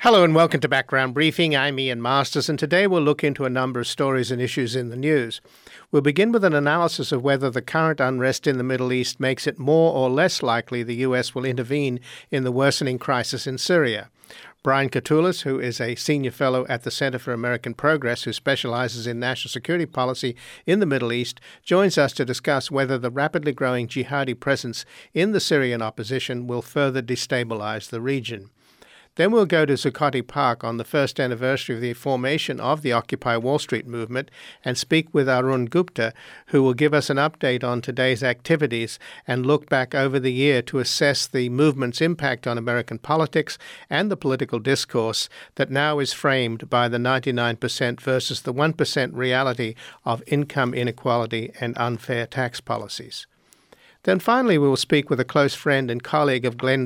Hello and welcome to Background Briefing. I'm Ian Masters, and today we'll look into a number of stories and issues in the news. We'll begin with an analysis of whether the current unrest in the Middle East makes it more or less likely the U.S. will intervene in the worsening crisis in Syria. Brian Katulis, who is a senior fellow at the Center for American Progress, who specializes in national security policy in the Middle East, joins us to discuss whether the rapidly growing jihadi presence in the Syrian opposition will further destabilize the region. Then we'll go to Zuccotti Park on the first anniversary of the formation of the Occupy Wall Street movement and speak with Arun Gupta, who will give us an update on today's activities and look back over the year to assess the movement's impact on American politics and the political discourse that now is framed by the 99% versus the 1% reality of income inequality and unfair tax policies. Then finally, we will speak with a close friend and colleague of Glenn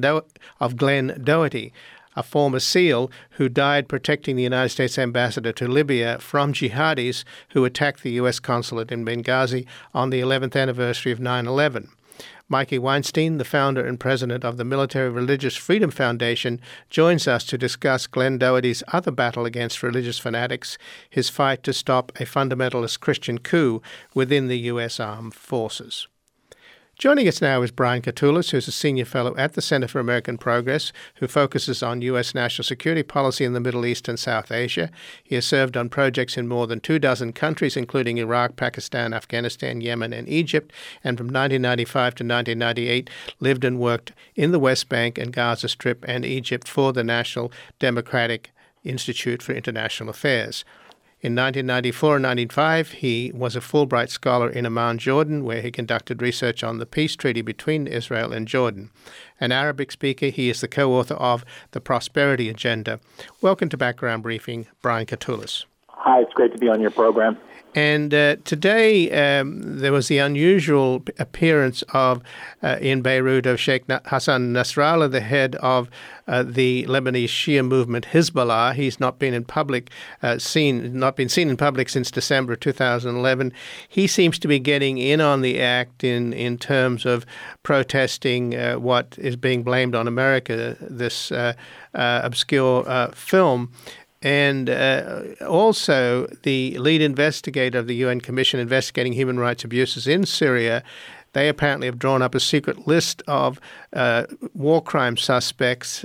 Doherty, a former SEAL who died protecting the United States ambassador to Libya from jihadis who attacked the U.S. consulate in Benghazi on the 11th anniversary of 9/11. Mikey Weinstein, the founder and president of the Military Religious Freedom Foundation, joins us to discuss Glenn Doherty's other battle against religious fanatics, his fight to stop a fundamentalist Christian coup within the U.S. Armed Forces. Joining us now is Brian Katulis, who's a senior fellow at the Center for American Progress, who focuses on U.S. national security policy in the Middle East and South Asia. He has served on projects in more than 24 countries, including Iraq, Pakistan, Afghanistan, Yemen, and Egypt, and from 1995 to 1998 lived and worked in the West Bank and Gaza Strip and Egypt for the National Democratic Institute for International Affairs. In 1994 and 1995, he was a Fulbright Scholar in Amman, Jordan, where he conducted research on the peace treaty between Israel and Jordan. An Arabic speaker, he is the co-author of The Prosperity Agenda. Welcome to Background Briefing, Brian Katulis. Hi, it's great to be on your program. And today there was the unusual appearance of in Beirut of Sheikh Hassan Nasrallah, the head of the Lebanese Shia movement Hezbollah. He's not been in public seen in public since December 2011. He seems to be getting in on the act in terms of protesting what is being blamed on America, this obscure film. And also the lead investigator of the UN Commission investigating human rights abuses in Syria, they apparently have drawn up a secret list of war crime suspects.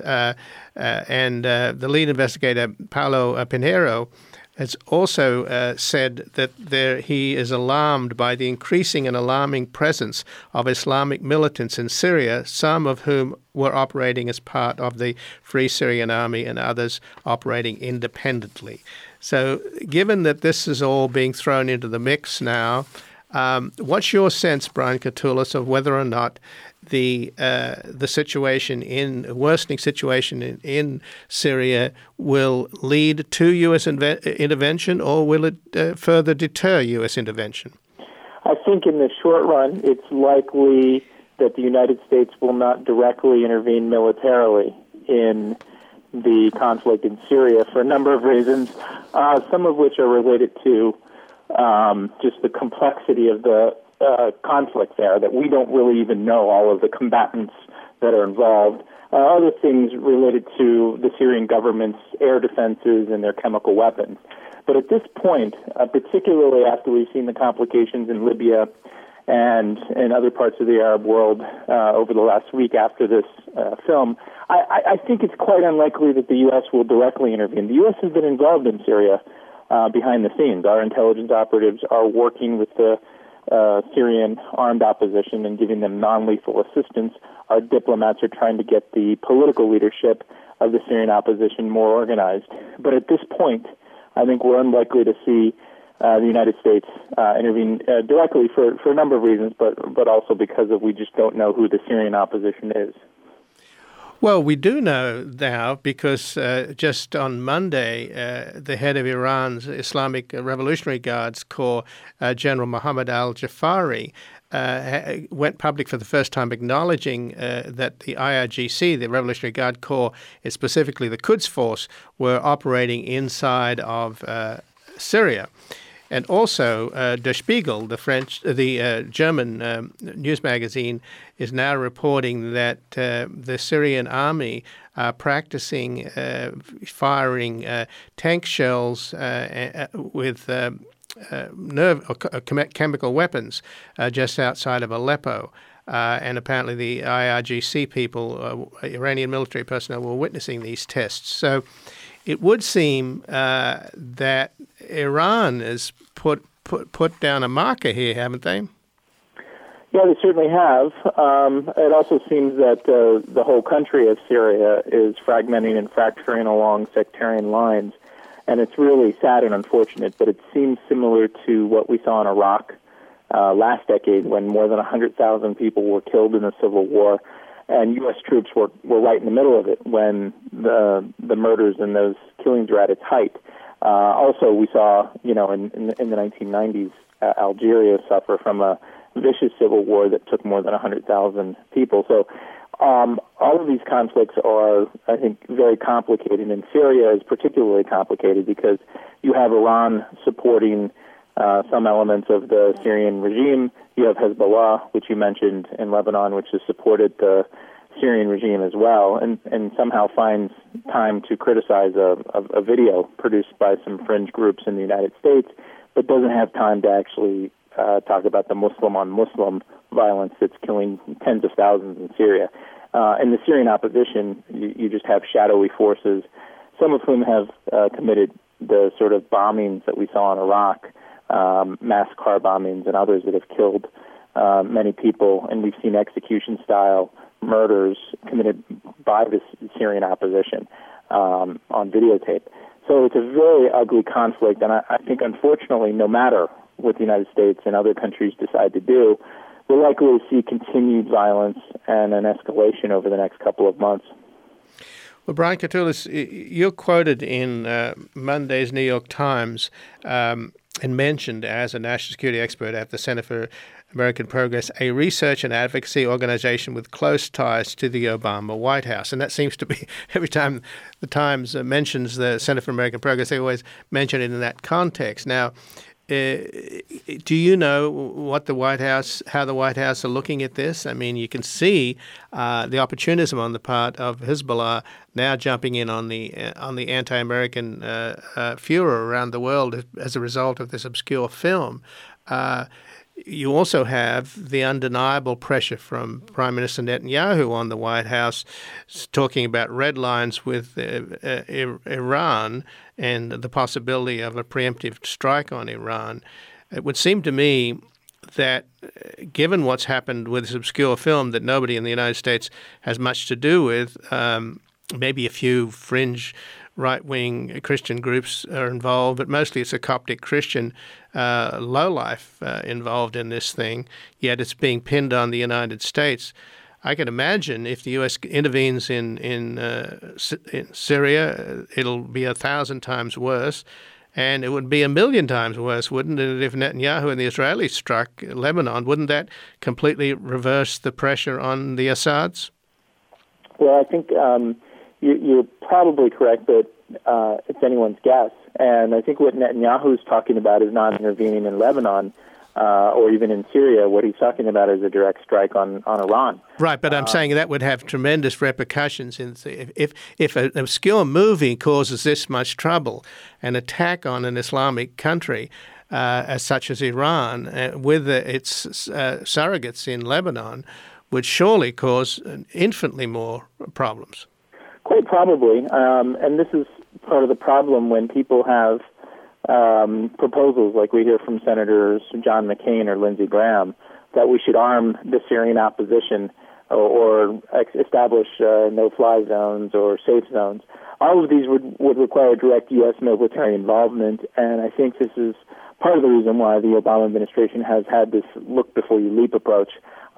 And the lead investigator, Paulo Pinheiro, has also said that he is alarmed by the increasing and alarming presence of Islamic militants in Syria, some of whom were operating as part of the Free Syrian Army and others operating independently. So given that this is all being thrown into the mix now, what's your sense, Brian Katulis, of whether or not the worsening situation in Syria will lead to U.S. intervention, or will it further deter U.S. intervention? I think in the short run, it's likely that the United States will not directly intervene militarily in the conflict in Syria for a number of reasons, some of which are related to just the complexity of the conflict there, that we don't really even know all of the combatants that are involved. Other things related to the Syrian government's air defenses and their chemical weapons. But at this point, particularly after we've seen the complications in Libya and in other parts of the Arab world over the last week after this film, I think it's quite unlikely that the U.S. will directly intervene. The U.S. has been involved in Syria behind the scenes. Our intelligence operatives are working with the Syrian armed opposition and giving them non-lethal assistance. Our diplomats are trying to get the political leadership of the Syrian opposition more organized. But at this point, I think we're unlikely to see the United States intervene directly for a number of reasons, but also because we just don't know who the Syrian opposition is. Well, we do know now because just on Monday, the head of Iran's Islamic Revolutionary Guards Corps, General Mohammad al-Jafari, went public for the first time acknowledging that the IRGC, the Revolutionary Guard Corps, specifically the Quds Force, were operating inside of Syria. And also, Der Spiegel, the German news magazine, is now reporting that the Syrian army are practicing firing tank shells with chemical weapons just outside of Aleppo. And apparently the IRGC people, Iranian military personnel, were witnessing these tests. So it would seem that Iran has put down a marker here, haven't they? Yeah, they certainly have. It also seems that the whole country of Syria is fragmenting and fracturing along sectarian lines. And it's really sad and unfortunate, but it seems similar to what we saw in Iraq last decade when more than 100,000 people were killed in the civil war. And U.S. troops were right in the middle of it when the murders and those killings were at its height. Also, we saw, in the 1990s, Algeria suffer from a vicious civil war that took more than 100,000 people. So all of these conflicts are, I think, very complicated, and Syria is particularly complicated because you have Iran supporting some elements of the Syrian regime. You have Hezbollah, which you mentioned, in Lebanon, which has supported the Syrian regime as well, and somehow finds time to criticize a video produced by some fringe groups in the United States, but doesn't have time to actually talk about the Muslim-on-Muslim violence that's killing tens of thousands in Syria. In the Syrian opposition, you just have shadowy forces, some of whom have committed the sort of bombings that we saw in Iraq, mass car bombings and others that have killed many people, and we've seen execution-style murders committed by the Syrian opposition on videotape. So it's a very ugly conflict, and I think, unfortunately, no matter what the United States and other countries decide to do, we're likely to see continued violence and an escalation over the next couple of months. Well, Brian Katulis, you're quoted in Monday's New York Times and mentioned as a national security expert at the Center for American Progress, a research and advocacy organization with close ties to the Obama White House. And that seems to be, every time the Times mentions the Center for American Progress, they always mention it in that context. Now, do you know what how the White House are looking at this? I mean, you can see the opportunism on the part of Hezbollah now jumping in on the anti-American furor around the world as a result of this obscure film. You also have the undeniable pressure from Prime Minister Netanyahu on the White House, talking about red lines with Iran and the possibility of a preemptive strike on Iran. It would seem to me that, given what's happened with this obscure film that nobody in the United States has much to do with, maybe a few fringe right-wing Christian groups are involved, but mostly it's a Coptic Christian lowlife involved in this thing, yet it's being pinned on the United States. I can imagine if the U.S. intervenes in Syria, it'll be 1,000 times worse, and it would be 1,000,000 times worse, wouldn't it, if Netanyahu and the Israelis struck Lebanon? Wouldn't that completely reverse the pressure on the Assads? Well, I think you're probably correct, but it's anyone's guess. And I think what Netanyahu is talking about is not intervening in Lebanon or even in Syria. What he's talking about is a direct strike on Iran. Right, but I'm saying that would have tremendous repercussions. If an obscure movie causes this much trouble, an attack on an Islamic country as such as Iran, with its surrogates in Lebanon, would surely cause infinitely more problems. Quite probably, and this is part of the problem when people have proposals like we hear from Senators John McCain or Lindsey Graham that we should arm the Syrian opposition or establish no-fly zones or safe zones. All of these would require direct U.S. military involvement, and I think this is part of the reason why the Obama administration has had this look-before-you-leap approach.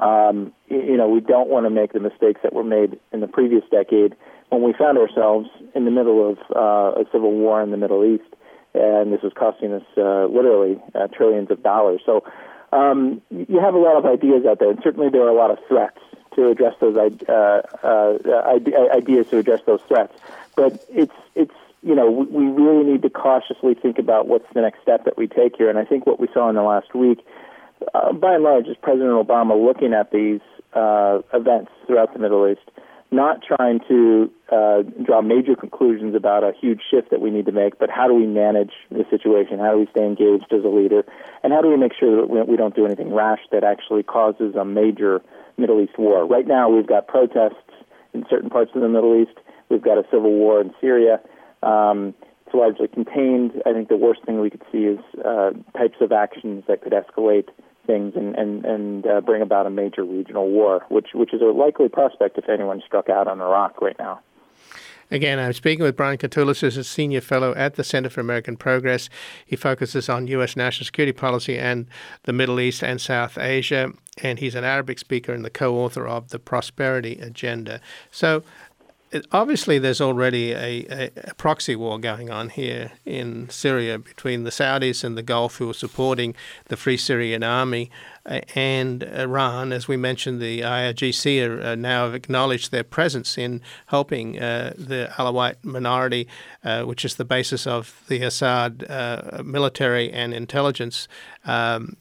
We don't want to make the mistakes that were made in the previous decade when we found ourselves in the middle of a civil war in the Middle East, and this was costing us literally trillions of dollars. So you have a lot of ideas out there, and certainly there are a lot of threats to address those ideas to address those threats. But it's we really need to cautiously think about what's the next step that we take here. And I think what we saw in the last week, by and large, is President Obama looking at these events throughout the Middle East, not trying to draw major conclusions about a huge shift that we need to make, but how do we manage the situation? How do we stay engaged as a leader? And how do we make sure that we don't do anything rash that actually causes a major Middle East war? Right now, we've got protests in certain parts of the Middle East. We've got a civil war in Syria. It's largely contained. I think the worst thing we could see is types of actions that could escalate things and bring about a major regional war, which is a likely prospect if anyone struck out on Iraq right now. Again, I'm speaking with Brian Katulis, who's a senior fellow at the Center for American Progress. He focuses on U.S. national security policy and the Middle East and South Asia, and he's an Arabic speaker and the co-author of The Prosperity Agenda. So obviously, there's already a proxy war going on here in Syria between the Saudis and the Gulf, who are supporting the Free Syrian Army, and Iran. As we mentioned, the IRGC are now have acknowledged their presence in helping the Alawite minority, which is the basis of the Assad military and intelligence hold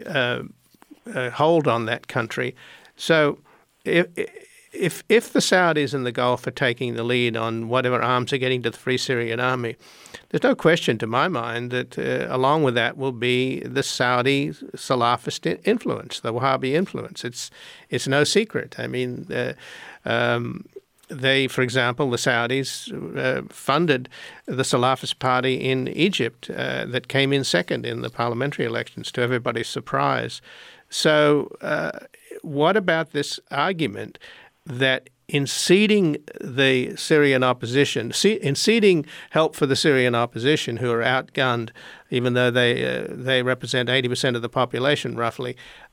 on that country. So if the Saudis and the Gulf are taking the lead on whatever arms are getting to the Free Syrian Army, there's no question to my mind that along with that will be the Saudi Salafist influence, the Wahhabi influence. It's no secret. I mean, they, for example, the Saudis funded the Salafist party in Egypt that came in second in the parliamentary elections, to everybody's surprise. So what about this argument that in ceding the Syrian opposition, in ceding help for the Syrian opposition, who are outgunned, even though they represent 80% of the population roughly,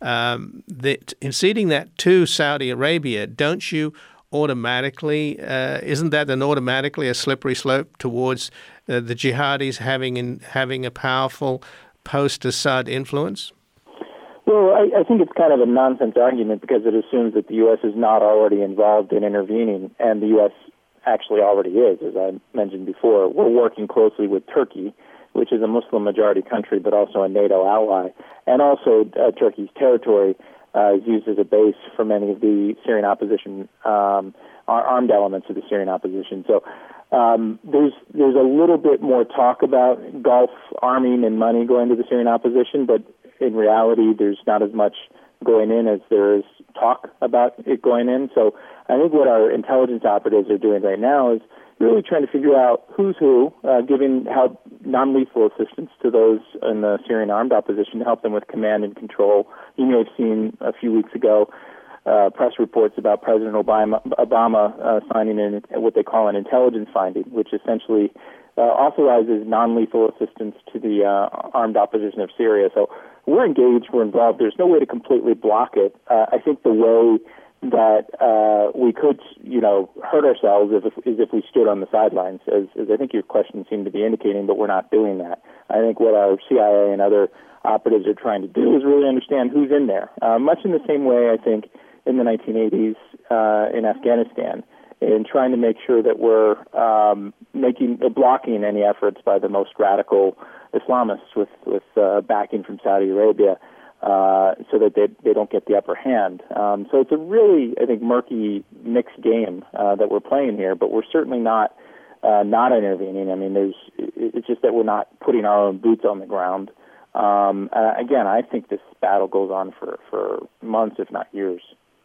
that in ceding that to Saudi Arabia, don't you automatically, isn't that then automatically a slippery slope towards the jihadis having a powerful post-Assad influence? Well, I think it's kind of a nonsense argument because it assumes that the U.S. is not already involved in intervening, and the U.S. actually already is, as I mentioned before. We're working closely with Turkey, which is a Muslim-majority country, but also a NATO ally, and also Turkey's territory is used as a base for many of the Syrian opposition, armed elements of the Syrian opposition. So there's a little bit more talk about Gulf arming and money going to the Syrian opposition, but in reality, there's not as much going in as there is talk about it going in. So I think what our intelligence operatives are doing right now is really trying to figure out who's who, giving help, non-lethal assistance to those in the Syrian armed opposition to help them with command and control. You may have seen a few weeks ago press reports about President Obama signing in what they call an intelligence finding, which essentially authorizes non-lethal assistance to the armed opposition of Syria. So we're engaged, we're involved. There's no way to completely block it. I think the way that we could, hurt ourselves is if we stood on the sidelines, as I think your question seemed to be indicating, but we're not doing that. I think what our CIA and other operatives are trying to do is really understand who's in there, much in the same way, I think, in the 1980s in Afghanistan, in trying to make sure that we're blocking any efforts by the most radical Islamists with backing from Saudi Arabia, so that they don't get the upper hand. So it's a really, I think, murky, mixed game that we're playing here, but we're certainly not intervening. I mean, it's just that we're not putting our own boots on the ground. Again, I think this battle goes on for months, if not years.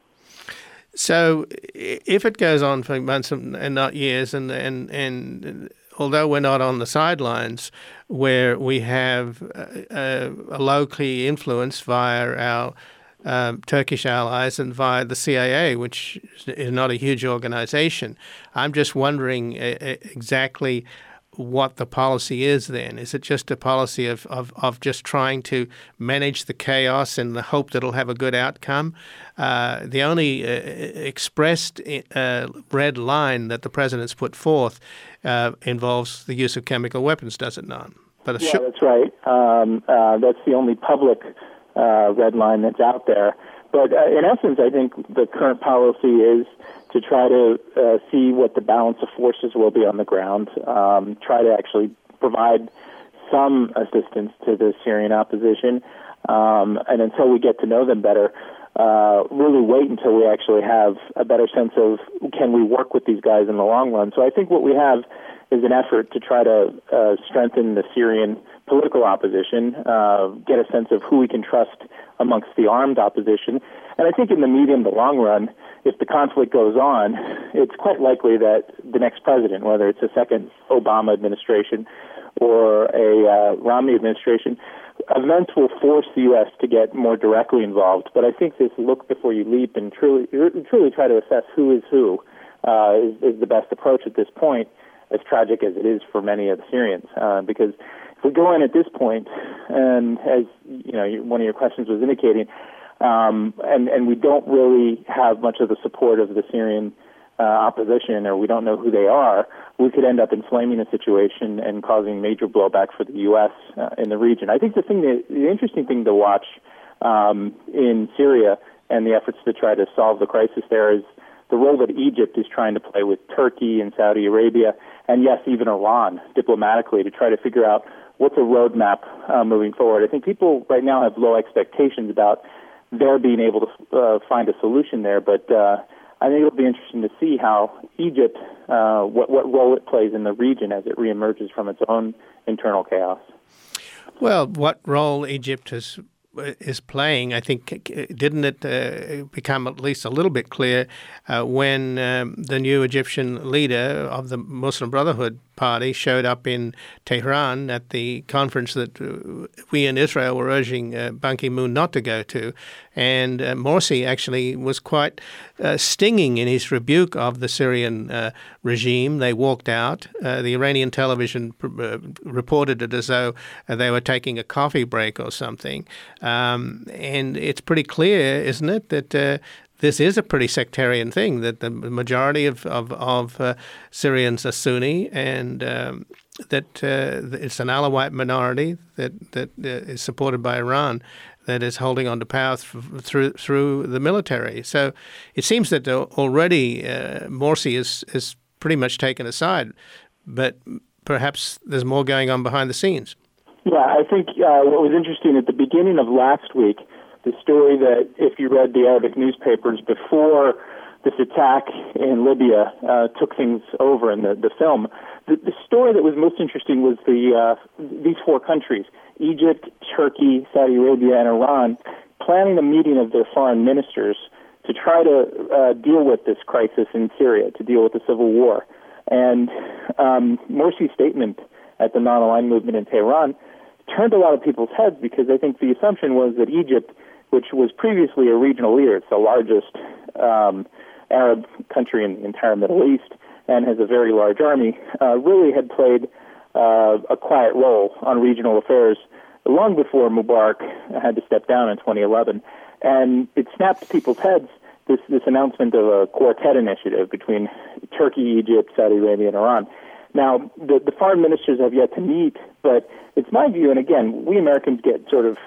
So if it goes on for months and not years, and although we're not on the sidelines where we have a low-key influence via our Turkish allies and via the CIA, which is not a huge organization, I'm just wondering exactly what the policy is then. Is it just a policy of just trying to manage the chaos in the hope that it'll have a good outcome? The only expressed red line that the president's put forth involves the use of chemical weapons, does it not? But that's right. That's the only public red line that's out there. But in essence, I think the current policy is to try to see what the balance of forces will be on the ground, try to actually provide some assistance to the Syrian opposition, and until we get to know them better, really wait until we actually have a better sense of can we work with these guys in the long run. So I think what we have is an effort to try to strengthen the Syrian political opposition, get a sense of who we can trust amongst the armed opposition. And I think in the medium to long run, if the conflict goes on, it's quite likely that the next president, whether it's a second Obama administration or a Romney administration, events will force the U.S. to get more directly involved. But I think this look before you leap and truly try to assess who is who is the best approach at this point, as tragic as it is for many of the Syrians. Because if we go in at this point, and as you know, one of your questions was indicating, and we don't really have much of the support of the Syrian opposition, or we don't know who they are, we could end up inflaming the situation and causing major blowback for the U.S. In the region. I think the interesting thing to watch in Syria and the efforts to try to solve the crisis there is the role that Egypt is trying to play with Turkey and Saudi Arabia, and yes, even Iran, diplomatically, to try to figure out what's a roadmap moving forward. I think people right now have low expectations about their being able to find a solution there, but I think it'll be interesting to see how Egypt, what role it plays in the region as it reemerges from its own internal chaos. Well, what role Egypt is playing, I think, didn't it become at least a little bit clear when the new Egyptian leader of the Muslim Brotherhood Party showed up in Tehran at the conference that we in Israel were urging Ban Ki-moon not to go to. And Morsi actually was quite stinging in his rebuke of the Syrian regime. They walked out. The Iranian television reported it as though they were taking a coffee break or something. And it's pretty clear, isn't it, that this is a pretty sectarian thing, that the majority of Syrians are Sunni, and that it's an Alawite minority that is supported by Iran that is holding on to power through the military. So it seems that already Morsi is pretty much taken aside, but perhaps there's more going on behind the scenes. Yeah, I think what was interesting at the beginning of last week, the story that if you read the Arabic newspapers before this attack in Libya took things over in the film, the story that was most interesting was these four countries, Egypt, Turkey, Saudi Arabia, and Iran, planning a meeting of their foreign ministers to try to deal with this crisis in Syria, to deal with the civil war. And Morsi's statement at the non-aligned movement in Tehran turned a lot of people's heads, because I think the assumption was that Egypt, which was previously a regional leader, it's the largest Arab country in the entire Middle East and has a very large army, really had played a quiet role on regional affairs long before Mubarak had to step down in 2011. And it snapped people's heads, this announcement of a quartet initiative between Turkey, Egypt, Saudi Arabia, and Iran. Now, the foreign ministers have yet to meet, but it's my view, and again, we Americans get sort of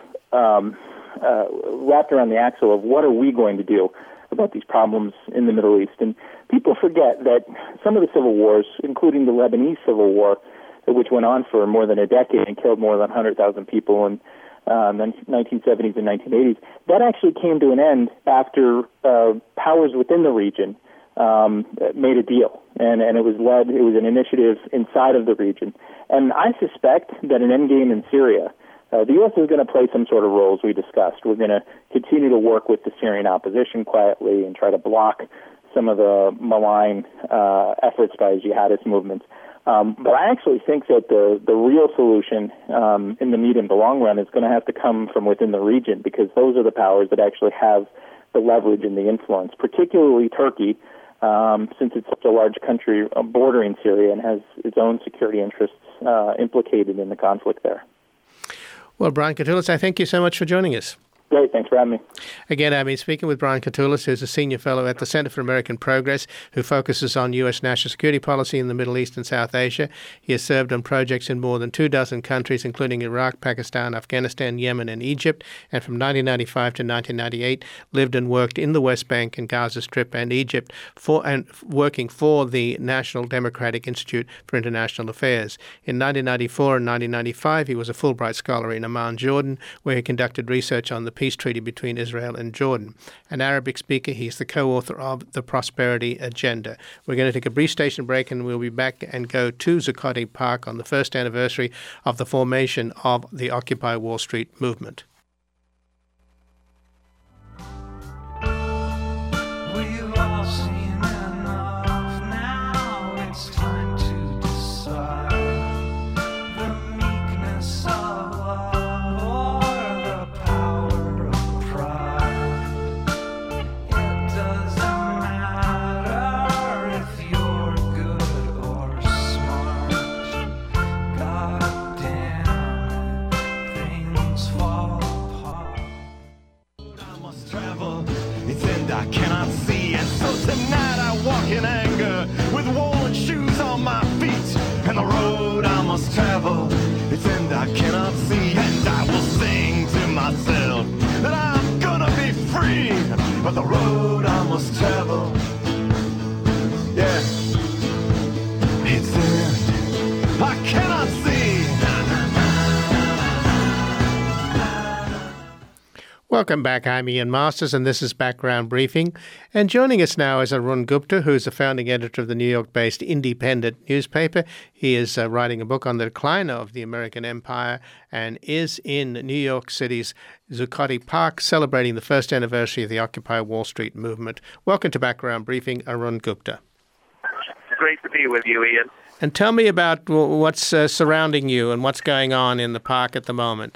wrapped around the axle of what are we going to do about these problems in the Middle East. And people forget that some of the civil wars, including the Lebanese civil war, which went on for more than a decade and killed more than 100,000 people in the 1970s and 1980s, that actually came to an end after powers within the region made a deal. And it was an initiative inside of the region. And I suspect that an endgame in Syria, the U.S. is going to play some sort of role, as we discussed. We're going to continue to work with the Syrian opposition quietly and try to block some of the malign efforts by jihadist movements. But I actually think that the real solution in the medium to long run is going to have to come from within the region, because those are the powers that actually have the leverage and the influence, particularly Turkey, since it's such a large country bordering Syria and has its own security interests implicated in the conflict there. Well, Brian Katulis, I thank you so much for joining us. Great. Thanks for having me. Again, I've been speaking with Brian Katulis, who's a senior fellow at the Center for American Progress, who focuses on U.S. national security policy in the Middle East and South Asia. He has served on projects in more than 24 countries, including Iraq, Pakistan, Afghanistan, Yemen, and Egypt, and from 1995 to 1998 lived and worked in the West Bank and Gaza Strip and Egypt, working for the National Democratic Institute for International Affairs. In 1994 and 1995, he was a Fulbright Scholar in Amman, Jordan, where he conducted research on the peace treaty between Israel and Jordan. An Arabic speaker, he's the co-author of The Prosperity Agenda. We're going to take a brief station break and we'll be back and go to Zuccotti Park on the first anniversary of the formation of the Occupy Wall Street movement. We've all seen enough now. It's time to decide the meekness of love or the power of pride. It doesn't matter if you're good or smart. God damn it, things fall apart. I must travel, it's end I cannot see. And so tonight I walk in anger with worn shoes on my feet. And the road I must travel, it's end I cannot see. And I will sing to myself that I'm gonna be free. But the road I must travel, yeah, it's end I cannot see. Welcome back. I'm Ian Masters, and this is Background Briefing. And joining us now is Arun Gupta, who's the founding editor of the New York-based Independent newspaper. He is writing a book on the decline of the American empire and is in New York City's Zuccotti Park celebrating the first anniversary of the Occupy Wall Street movement. Welcome to Background Briefing, Arun Gupta. Great to be with you, Ian. And tell me about what's surrounding you and what's going on in the park at the moment.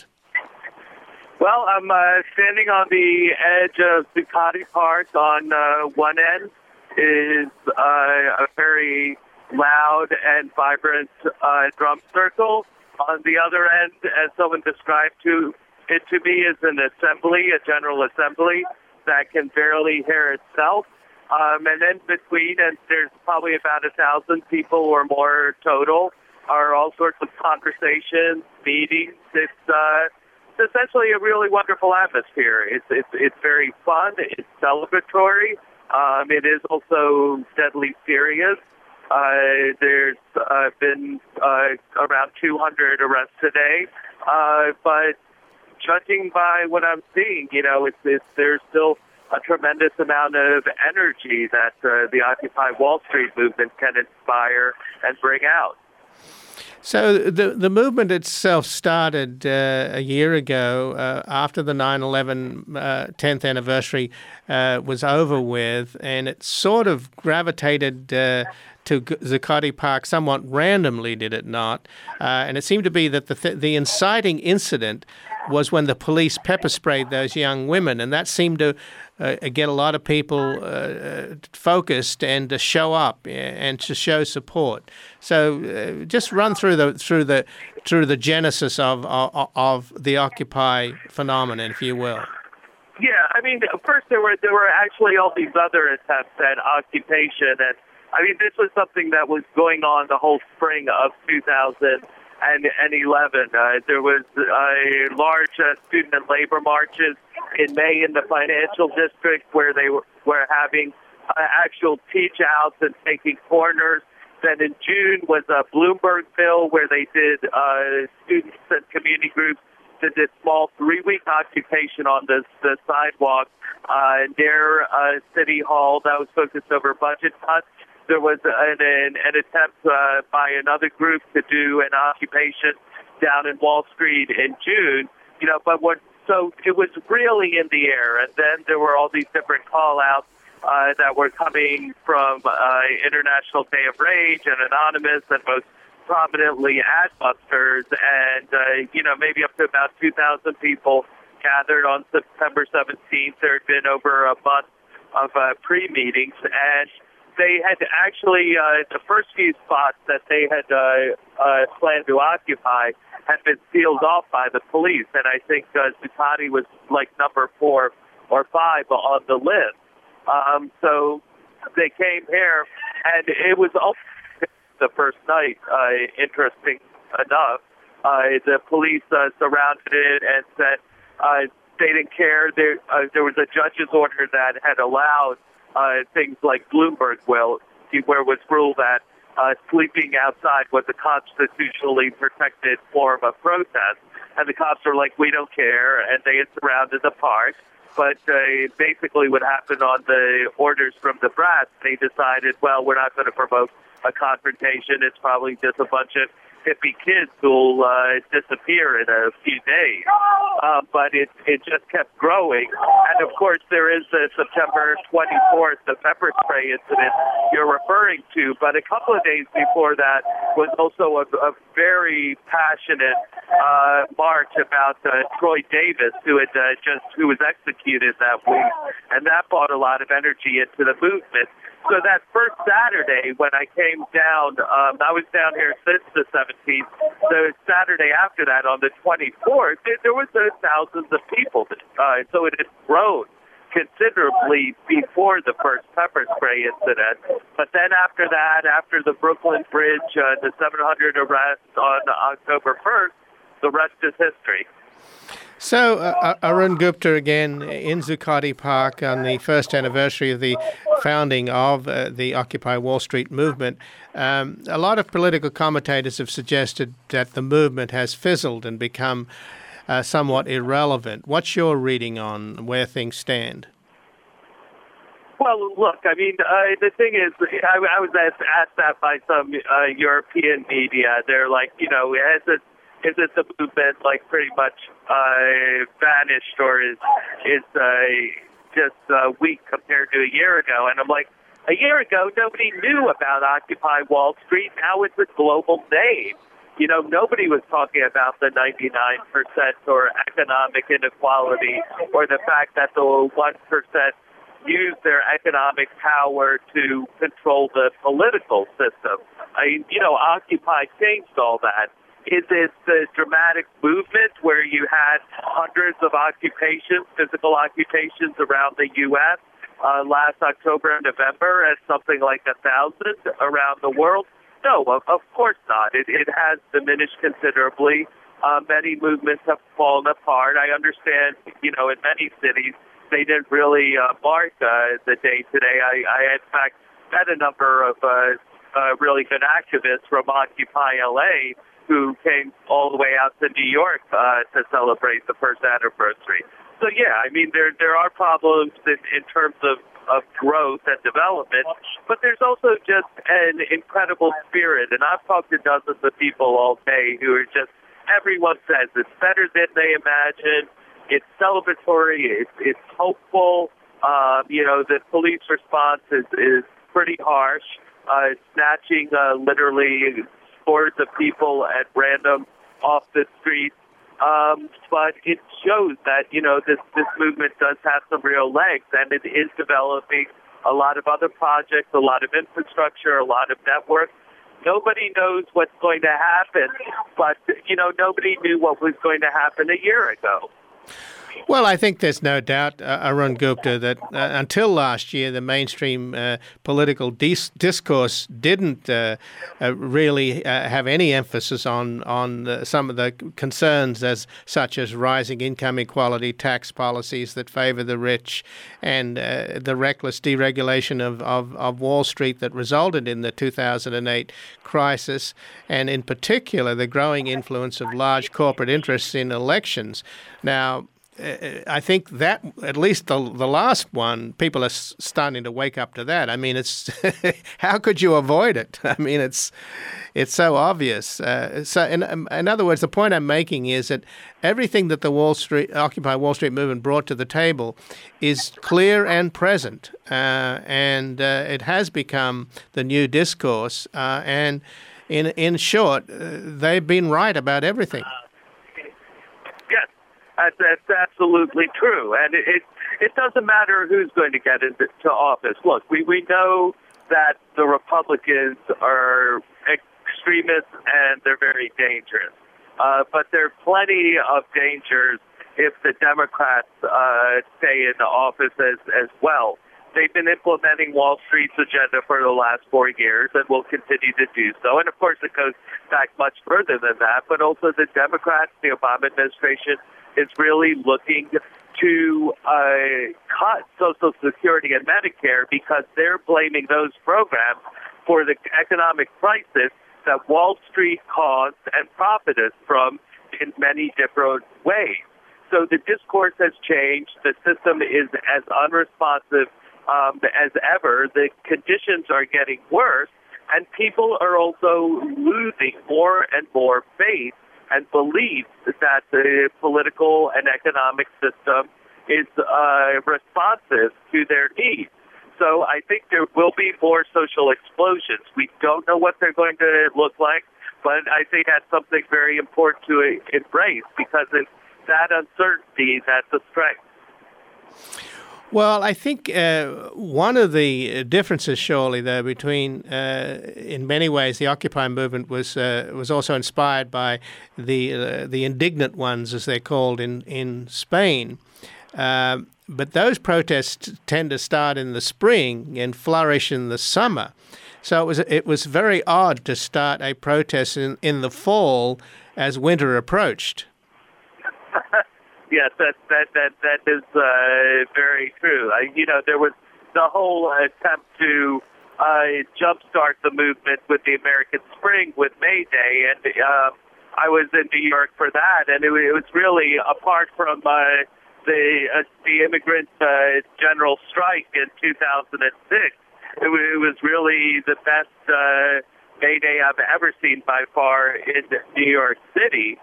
Well, I'm standing on the edge of Zuccotti Park. On one end is a very loud and vibrant drum circle. On the other end, as someone described it to me, is an assembly, a general assembly that can barely hear itself. And in between, and there's probably about 1,000 people or more total, are all sorts of conversations, meetings. It's essentially a really wonderful atmosphere. It's very fun. It's celebratory. It is also deadly serious. There's been around 200 arrests today, but judging by what I'm seeing, there's still a tremendous amount of energy that the Occupy Wall Street movement can inspire and bring out. So the movement itself started a year ago after the 9/11 10th anniversary was over with, and it sort of gravitated to Zuccotti Park somewhat randomly, did it not? And it seemed to be that the inciting incident was when the police pepper sprayed those young women, and that seemed to get a lot of people focused and to show up and to show support. So just run through the genesis of the Occupy phenomenon, if you will. Yeah, I mean, first there were actually all these other attempts at occupation, and I mean this was something that was going on the whole spring of 2011. There was a large student and labor marches in May in the financial district where they were having actual teach outs and taking corners. Then in June was a Bloombergville where they did students and community groups that did small 3-week occupation on the sidewalk near City Hall that was focused over budget cuts. There was an attempt by another group to do an occupation down in Wall Street in June, so it was really in the air. And then there were all these different call-outs that were coming from International Day of Rage and Anonymous and most prominently Adbusters. And, maybe up to about 2,000 people gathered on September 17th. There had been over a month of pre-meetings. And they had actually, the first few spots that they had planned to occupy had been sealed off by the police, and I think Zuccotti was like number 4 or 5 on the list. So they came here, and it was also the first night, interesting enough. The police surrounded it and said they didn't care. There was a judge's order that had allowed things like Bloomberg will, where it was ruled that sleeping outside was a constitutionally protected form of protest. And the cops were like, we don't care, and they had surrounded the park. But basically what happened on the orders from the brats, they decided, well, we're not going to provoke a confrontation. It's probably just a bunch of hippie kids who'll disappear in a few days. But it just kept growing. And, of course, there is the September 24th, the pepper spray incident you're referring to. But a couple of days before that was also a very passionate march about Troy Davis, who was executed that week. And that brought a lot of energy into the movement. So that first Saturday when I came down, I was down here since the 17th. The Saturday after that, on the 24th, there was thousands of people. So it had grown considerably before the first pepper spray incident. But then after that, after the Brooklyn Bridge, the 700 arrests on October 1st, the rest is history. So, Arun Gupta again in Zuccotti Park on the first anniversary of the founding of the Occupy Wall Street movement. A lot of political commentators have suggested that the movement has fizzled and become somewhat irrelevant. What's your reading on where things stand? Well, look, I mean, the thing is, I was asked that by some European media. They're like, you know, is it the movement like pretty much vanished, or is just weak compared to a year ago? And I'm like, a year ago, nobody knew about Occupy Wall Street. Now it's a global name. You know, nobody was talking about the 99% or economic inequality or the fact that the 1% use their economic power to control the political system. I mean, you know, Occupy changed all that. Is it the dramatic movement where you had hundreds of occupations, physical occupations around the U.S. Last October and November, and something like 1,000 around the world? No, of course not. It has diminished considerably. Many movements have fallen apart. I understand, you know, in many cities, they didn't really mark the day today. I in fact, met a number of really good activists from Occupy LA who came all the way out to New York to celebrate the first anniversary. So, yeah, I mean, there are problems in terms of growth and development, but there's also just an incredible spirit. And I've talked to dozens of people all day who are just, everyone says it's better than they imagined. It's celebratory. It's hopeful. You know, the police response is pretty harsh. Snatching literally scores of people at random off the street. But it shows that, you know, this movement does have some real legs, and it is developing a lot of other projects, a lot of infrastructure, a lot of networks. Nobody knows what's going to happen, but, you know, nobody knew what was going to happen a year ago. Well, I think there's no doubt, Arun Gupta, that until last year, the mainstream political discourse didn't really have any emphasis on some of the concerns such as rising income equality, tax policies that favor the rich, and the reckless deregulation of Wall Street that resulted in the 2008 crisis, and in particular, the growing influence of large corporate interests in elections. Now, I think that at least the last one, people are starting to wake up to that. I mean, it's how could you avoid it? I mean, it's so obvious. So, in other words, the point I'm making is that everything that the Occupy Wall Street movement brought to the table is clear and present, and it has become the new discourse. And in short, they've been right about everything. That's absolutely true, and it doesn't matter who's going to get into office. Look, we know that the Republicans are extremists and they're very dangerous. But there are plenty of dangers if the Democrats stay in the office as well. They've been implementing Wall Street's agenda for the last 4 years and will continue to do so. And, of course, it goes back much further than that. But also the Democrats, the Obama administration, is really looking to cut Social Security and Medicare because they're blaming those programs for the economic crisis that Wall Street caused and profited from in many different ways. So the discourse has changed. The system is as unresponsive as ever. The conditions are getting worse, and people are also losing more and more faith and belief that the political and economic system is responsive to their needs. So I think there will be more social explosions. We don't know what they're going to look like, but I think that's something very important to embrace because it's that uncertainty that's a strength. Well, I think one of the differences, surely, though, between, in many ways, the Occupy movement was also inspired by the indignant ones, as they're called in Spain. But those protests tend to start in the spring and flourish in the summer. So it was very odd to start a protest in the fall as winter approached. Yes, that is very true. There was the whole attempt to jumpstart the movement with the American Spring, with May Day, and I was in New York for that, and it was really, apart from the immigrant general strike in 2006, it was really the best May Day I've ever seen by far in New York City.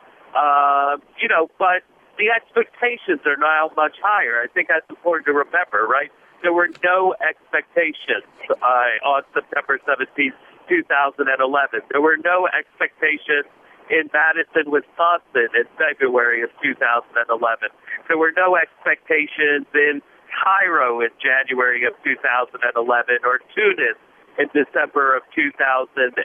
But the expectations are now much higher. I think that's important to remember, right? There were no expectations on September 17, 2011. There were no expectations in Madison, Wisconsin in February of 2011. There were no expectations in Cairo in January of 2011 or Tunis in December of 2010.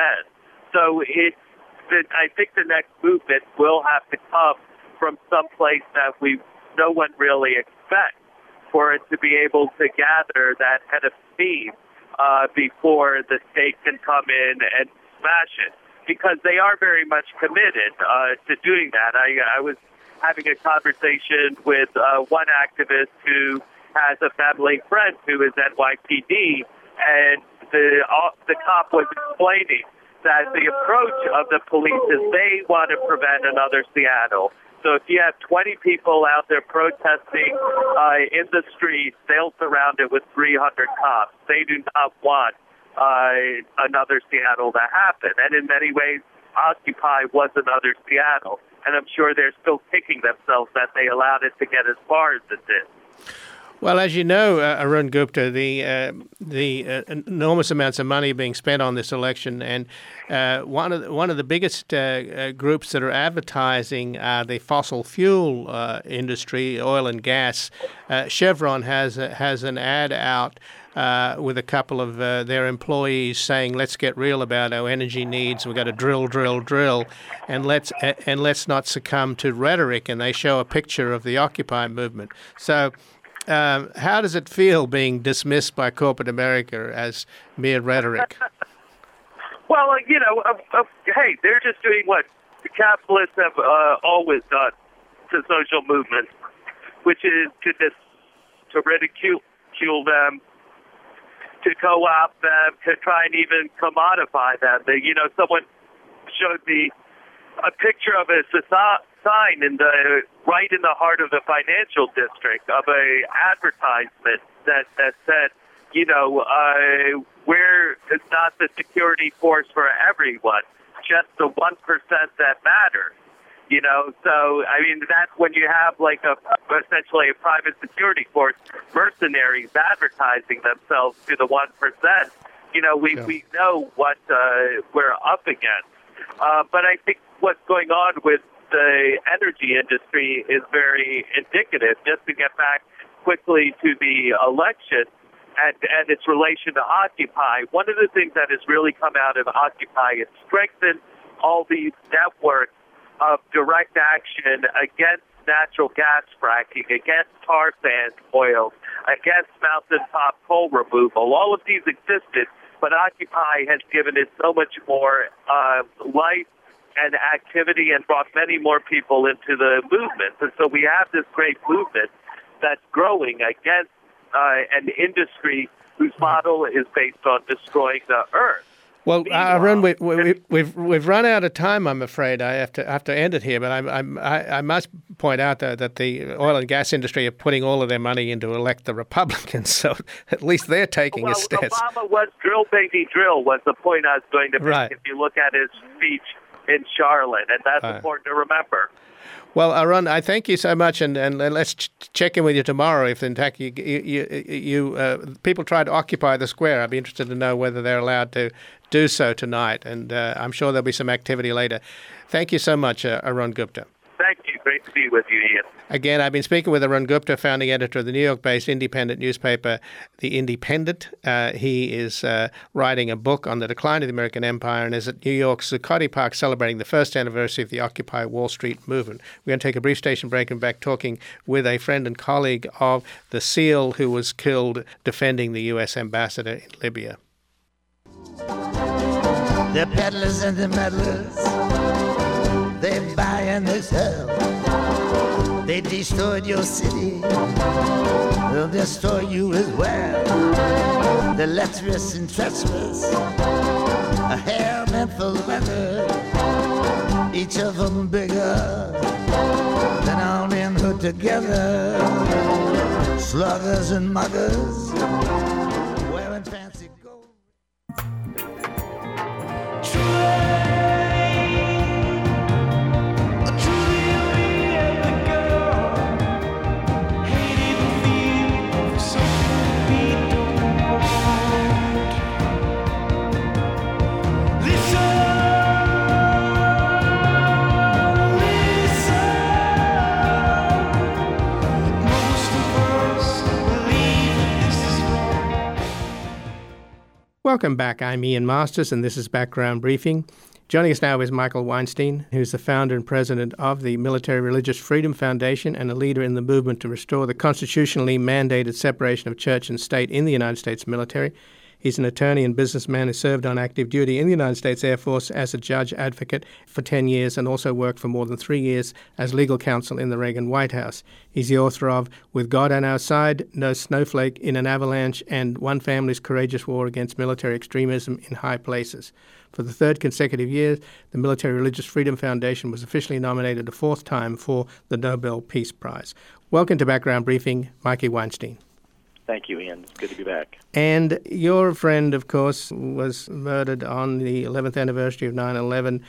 So I think the next movement will have to come from some place that no one really expects for it to be able to gather that kind of steam before the state can come in and smash it, because they are very much committed to doing that. I was having a conversation with one activist who has a family friend who is NYPD, and the cop was explaining that the approach of the police is they want to prevent another Seattle. So if you have 20 people out there protesting in the streets, they'll surround it with 300 cops. They do not want another Seattle to happen. And in many ways, Occupy was another Seattle. And I'm sure they're still kicking themselves that they allowed it to get as far as it did. Well, as you know, Arun Gupta, the enormous amounts of money being spent on this election, and one of the biggest groups that are advertising the fossil fuel industry, oil and gas. Chevron has an ad out with a couple of their employees saying, "Let's get real about our energy needs. We've got to drill, and let's not succumb to rhetoric." And they show a picture of the Occupy movement. So. How does it feel being dismissed by corporate America as mere rhetoric? Well, hey, they're just doing what the capitalists have always done to social movements, which is to ridicule them, to co-opt them, to try and even commodify them. Someone showed me a picture of a sign right in the heart of the financial district of a advertisement that said, we're not the security force for everyone, just the 1% that matters. So I mean that's when you have essentially a private security force, mercenaries advertising themselves to the 1%. We know what we're up against. But I think what's going on with the energy industry is very indicative. Just to get back quickly to the election, and its relation to Occupy. One of the things that has really come out of Occupy is strengthened all these networks of direct action against natural gas fracking, against tar sand oil, against mountaintop coal removal. All of these existed, but Occupy has given it so much more life and activity and brought many more people into the movement. And so we have this great movement that's growing against an industry whose model is based on destroying the earth. Well, Arun, we've run out of time. I'm afraid I have to end it here. But I must point out though that the oil and gas industry are putting all of their money into elect the Republicans. So at least they're taking a stance. Obama was drill, baby, drill was the point I was going to make. Right. If you look at his speech in Charlotte, and that's important to remember. Well, Arun, I thank you so much, and let's check in with you tomorrow. If in fact you people try to occupy the square, I'd be interested to know whether they're allowed to do so tonight, and I'm sure there'll be some activity later. Thank you so much, Arun Gupta. Thank you. Great to be with you, Ian. Again, I've been speaking with Arun Gupta, founding editor of the New York-based independent newspaper, The Independent. He is writing a book on the decline of the American empire and is at New York's Zuccotti Park celebrating the first anniversary of the Occupy Wall Street movement. We're going to take a brief station break and back talking with a friend and colleague of the SEAL who was killed defending the U.S. ambassador in Libya. The peddlers and the meddlers, they buy and they sell. They destroyed your city, they'll destroy you as well. The lecherous and treacherous, a hair meant for leather, each of them bigger than all men put together. Sluggers and muggers, wearing fancy gold. Welcome back. I'm Ian Masters, and this is Background Briefing. Joining us now is Michael Weinstein, who's the founder and president of the Military Religious Freedom Foundation and a leader in the movement to restore the constitutionally mandated separation of church and state in the United States military. He's an attorney and businessman who served on active duty in the United States Air Force as a judge advocate for 10 years and also worked for more than 3 years as legal counsel in the Reagan White House. He's the author of With God on Our Side, No Snowflake in an Avalanche, and One Family's Courageous War Against Military Extremism in High Places. For the third consecutive year, the Military Religious Freedom Foundation was officially nominated a fourth time for the Nobel Peace Prize. Welcome to Background Briefing, Mikey Weinstein. Thank you, Ian. It's good to be back. And your friend, of course, was murdered on the 11th anniversary of 9/11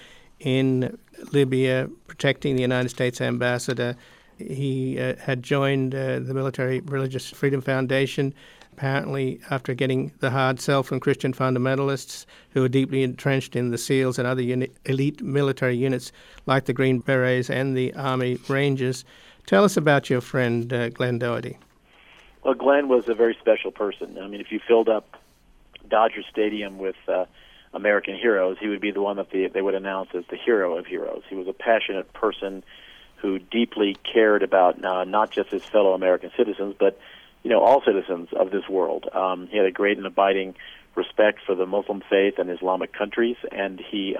in Libya, protecting the United States ambassador. He had joined the Military Religious Freedom Foundation, apparently after getting the hard sell from Christian fundamentalists who are deeply entrenched in the SEALs and other elite military units like the Green Berets and the Army Rangers. Tell us about your friend, Glenn Doherty. Well, Glenn was a very special person. I mean, if you filled up Dodger Stadium with American heroes, he would be the one that they would announce as the hero of heroes. He was a passionate person who deeply cared about not just his fellow American citizens, but all citizens of this world. He had a great and abiding respect for the Muslim faith and Islamic countries, and he,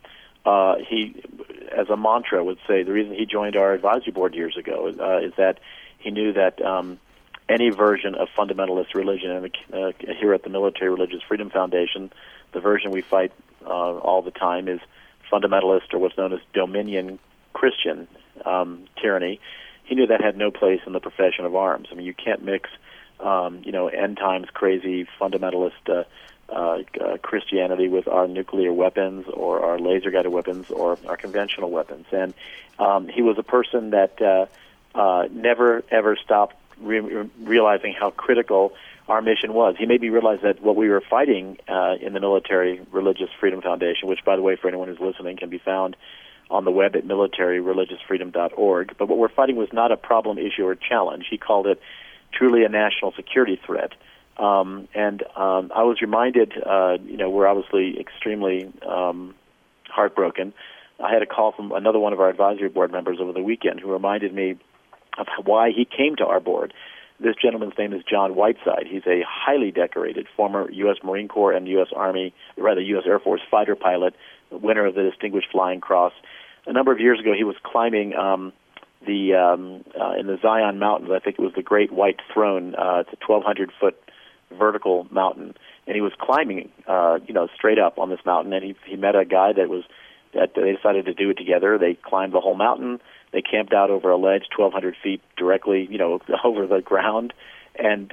as a mantra, would say the reason he joined our advisory board years ago is that he knew that any version of fundamentalist religion, and here at the Military Religious Freedom Foundation, the version we fight all the time is fundamentalist, or what's known as Dominion Christian tyranny. He knew that had no place in the profession of arms. I mean, you can't mix, end times crazy fundamentalist Christianity with our nuclear weapons or our laser-guided weapons or our conventional weapons. And he was a person that never, ever stopped realizing how critical our mission was. He made me realize that what we were fighting in the Military Religious Freedom Foundation, which, by the way, for anyone who's listening, can be found on the web at militaryreligiousfreedom.org, but what we're fighting was not a problem, issue, or challenge. He called it truly a national security threat I was reminded, we're obviously extremely heartbroken. I had a call from another one of our advisory board members over the weekend who reminded me of why he came to our board. This gentleman's name is John Whiteside. He's a highly decorated former U.S. Marine Corps and U.S. Air Force fighter pilot, winner of the Distinguished Flying Cross. A number of years ago, he was climbing in the Zion Mountains. I think it was the Great White Throne. It's a 1,200-foot vertical mountain, and he was climbing, straight up on this mountain. And he met a guy that they decided to do it together. They climbed the whole mountain. They camped out over a ledge 1,200 feet directly, over the ground. And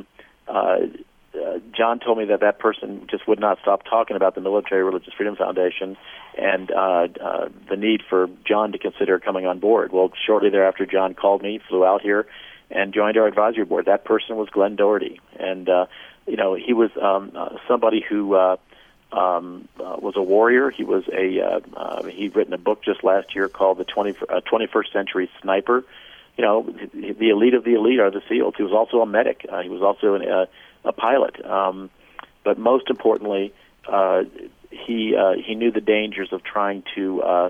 John told me that person just would not stop talking about the Military Religious Freedom Foundation and the need for John to consider coming on board. Well, shortly thereafter, John called me, flew out here, and joined our advisory board. That person was Glenn Doherty. And, he was somebody who was a warrior. He was he'd written a book just last year called The 21st Century Sniper. The elite of the elite are the SEALs. He was also a medic. He was also a pilot. But most importantly, he knew the dangers of trying to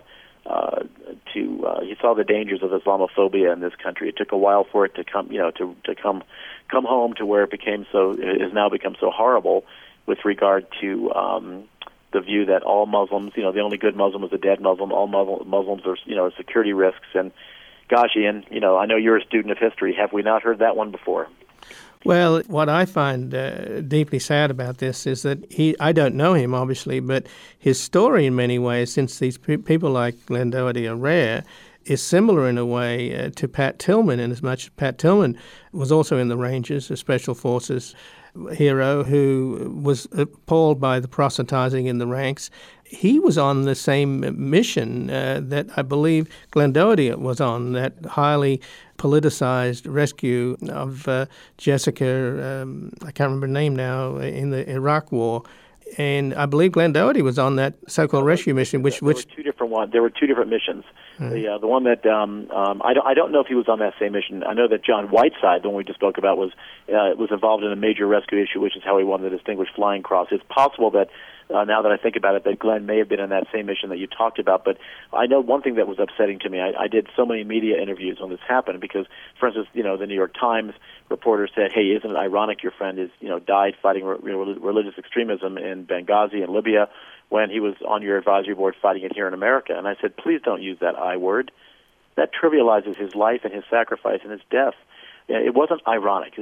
he saw the dangers of Islamophobia in this country. It took a while for it to come, to come home to where it has now become so horrible with regard to the view that all Muslims, the only good Muslim is a dead Muslim. All Muslims are, security risks. And gosh, Ian, I know you're a student of history. Have we not heard that one before? Well, what I find deeply sad about this is that I don't know him, obviously, but his story in many ways, since these people like Glenn Doherty are rare, is similar in a way to Pat Tillman, in as much as Pat Tillman was also in the Rangers, a Special Forces hero who was appalled by the proselytizing in the ranks. He was on the same mission that I believe Glenn Doherty was on, that highly politicized rescue of Jessica, I can't remember her name now, in the Iraq War. And I believe Glenn Doherty was on that so-called rescue mission, which there were two different ones. There were two different missions. The one that I don't know if he was on that same mission. I know that John Whiteside, the one we just spoke about, was involved in a major rescue issue, which is how he won the Distinguished Flying Cross. It's possible that now that I think about it, that Glenn may have been on that same mission that you talked about. But I know one thing that was upsetting to me. I did so many media interviews when this happened because, for instance, the New York Times reporter said, "Hey, isn't it ironic your friend is died fighting religious extremism in Benghazi and Libya when he was on your advisory board fighting it here in America?" And I said, "Please don't use that I word. That trivializes his life and his sacrifice and his death." It wasn't ironic.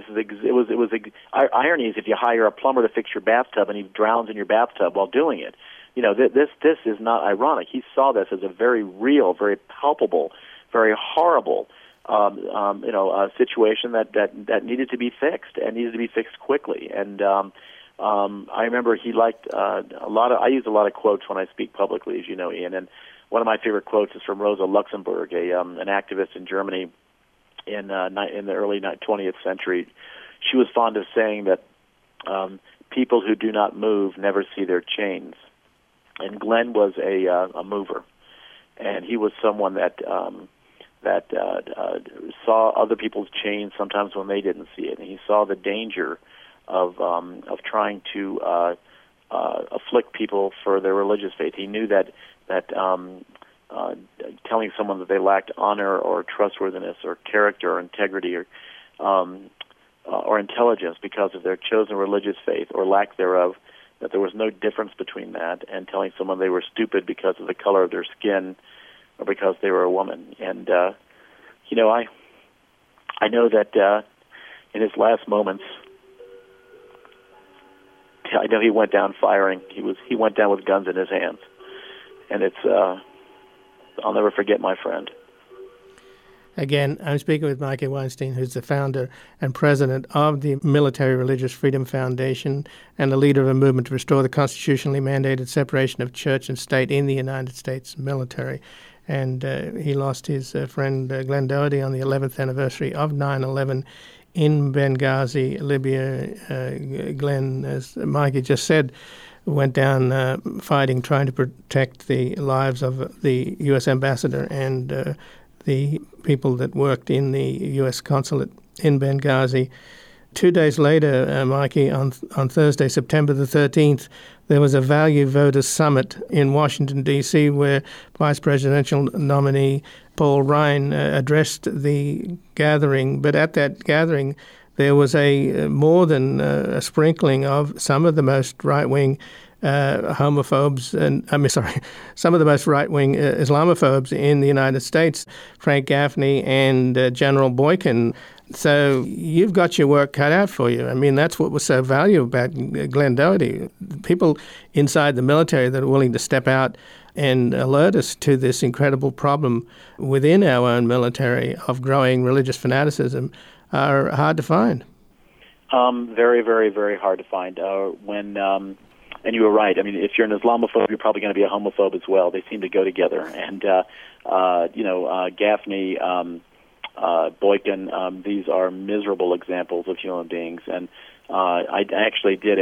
Irony is if you hire a plumber to fix your bathtub and he drowns in your bathtub while doing it. This is not ironic. He saw this as a very real, very palpable, very horrible, situation that needed to be fixed and needed to be fixed quickly. And I remember he liked I use a lot of quotes when I speak publicly, as you know, Ian. And one of my favorite quotes is from Rosa Luxemburg, an activist in Germany in the early 20th century. She was fond of saying that people who do not move never see their chains. And Glenn was a mover, and he was someone that saw other people's chains sometimes when they didn't see it, and he saw the danger of trying to afflict people for their religious faith. He knew that telling someone that they lacked honor or trustworthiness or character or integrity or intelligence because of their chosen religious faith or lack thereof, that there was no difference between that and telling someone they were stupid because of the color of their skin or because they were a woman. And I know that in his last moments, I know he went down firing. He went down with guns in his hands, and it's I'll never forget my friend. Again, I'm speaking with Mikey Weinstein, who's the founder and president of the Military Religious Freedom Foundation and the leader of a movement to restore the constitutionally mandated separation of church and state in the United States military. And he lost his friend Glenn Doherty on the 11th anniversary of 9/11 in Benghazi, Libya. Glenn, as Mikey just said, went down fighting, trying to protect the lives of the U.S. ambassador and the people that worked in the U.S. consulate in Benghazi. 2 days later, Mikey, on Thursday, September the 13th, there was a Value Voters Summit in Washington, D.C., where Vice Presidential nominee Paul Ryan addressed the gathering. But at that gathering, there was more than a sprinkling of some of the most right-wing homophobes, some of the most right-wing Islamophobes in the United States, Frank Gaffney and General Boykin. So you've got your work cut out for you. I mean, that's what was so valuable about Glenn Doherty. People inside the military that are willing to step out and alert us to this incredible problem within our own military of growing religious fanaticism are hard to find. Very, very, very hard to find. And you were right. I mean, if you're an Islamophobe, you're probably going to be a homophobe as well. They seem to go together. And, Gaffney, Boykin, these are miserable examples of human beings. And I actually did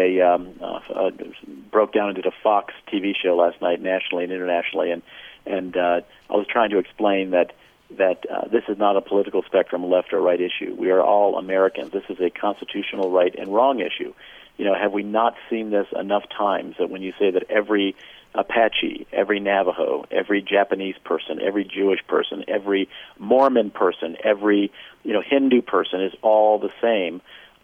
broke down and did a Fox TV show last night, nationally and internationally, and I was trying to explain that this is not a political spectrum left or right issue. We are all Americans. This is a constitutional right and wrong issue. Have we not seen this enough times that when you say that every Apache, every Navajo, every Japanese person, every Jewish person, every Mormon person, every Hindu person is all the same,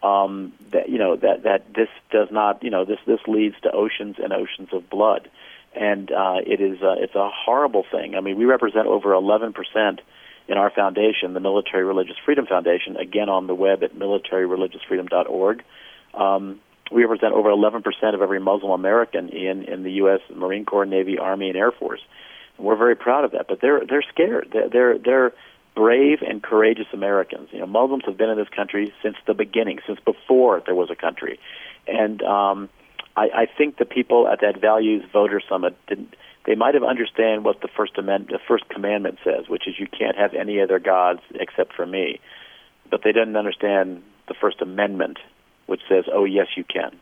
that this does not, this leads to oceans and oceans of blood, and it's a horrible thing. I mean, we represent over 11% in our foundation, the Military Religious Freedom Foundation, again on the web at militaryreligiousfreedom.org. We represent over 11% of every Muslim American in the U.S. Marine Corps, Navy, Army, and Air Force. And we're very proud of that, but they're scared. They're brave and courageous Americans. Muslims have been in this country since the beginning, since before there was a country. And I think the people at that Values Voter Summit they might have understand what the First Commandment says, which is you can't have any other gods except for me. But they didn't understand the First Amendment, which says, oh, yes, you can.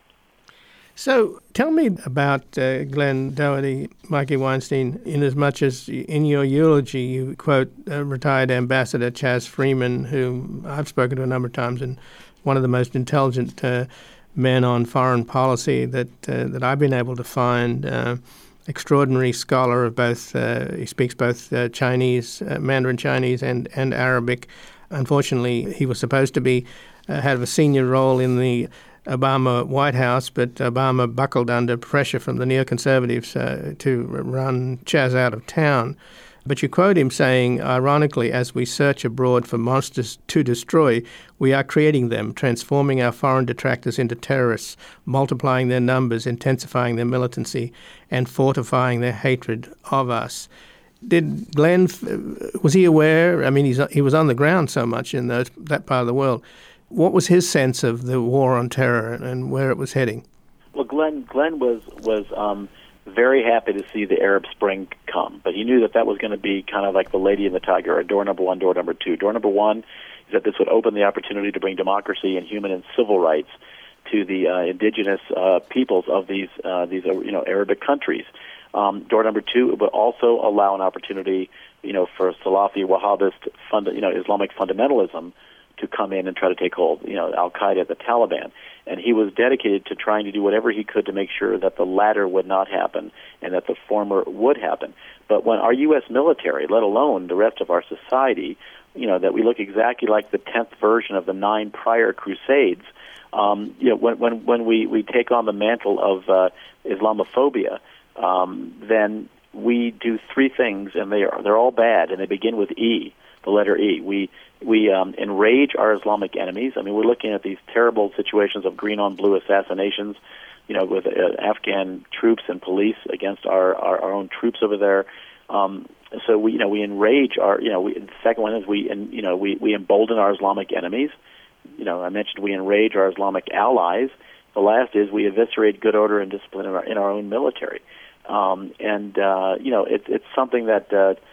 So tell me about Glenn Doherty, Mikey Weinstein, in as much as in your eulogy you quote retired Ambassador Chas Freeman, who I've spoken to a number of times, and one of the most intelligent men on foreign policy that I've been able to find. Extraordinary scholar of both, he speaks both Chinese, Mandarin Chinese and Arabic. Unfortunately, he was supposed to have a senior role in the Obama White House, but Obama buckled under pressure from the neoconservatives to run Chas out of town. But you quote him saying, ironically, as we search abroad for monsters to destroy, we are creating them, transforming our foreign detractors into terrorists, multiplying their numbers, intensifying their militancy, and fortifying their hatred of us. Did Glenn, was he aware? I mean, he was on the ground so much in that part of the world. What was his sense of the war on terror and where it was heading? Well, Glenn was very happy to see the Arab Spring come, but he knew that was going to be kind of like the Lady and the Tiger, or door number one, door number two. Door number one is that this would open the opportunity to bring democracy and human and civil rights to the indigenous peoples of these Arabic countries. Door number two, it would also allow an opportunity, for Salafi, Wahhabist, Islamic fundamentalism to come in and try to take hold, Al-Qaeda, the Taliban. And he was dedicated to trying to do whatever he could to make sure that the latter would not happen and that the former would happen. But when our U.S. military, let alone the rest of our society, that we look exactly like the 10th version of the 9 prior crusades, when we take on the mantle of Islamophobia, then we do 3 things, and they're all bad, and they begin with E, the letter E. We enrage our Islamic enemies. I mean, we're looking at these terrible situations of green-on-blue assassinations, with Afghan troops and police against our own troops over there. So we enrage our. The second one is we embolden our Islamic enemies. I mentioned we enrage our Islamic allies. The last is we eviscerate good order and discipline in our own military. It's something that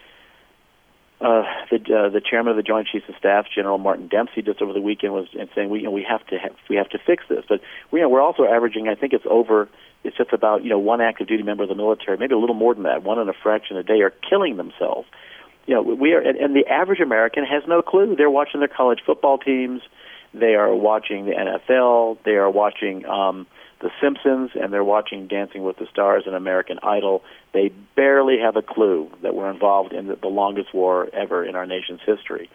the chairman of the Joint Chiefs of Staff, General Martin Dempsey, just over the weekend was saying we have to fix this. But we're also averaging, I think it's just about one active duty member of the military, maybe a little more than that, 1 and a fraction a day, are killing themselves. We are, and the average American has no clue. They're watching their college football teams. They are watching the NFL. They are watching The Simpsons, and they're watching Dancing with the Stars and American Idol. They barely have a clue that we're involved in the longest war ever in our nation's history.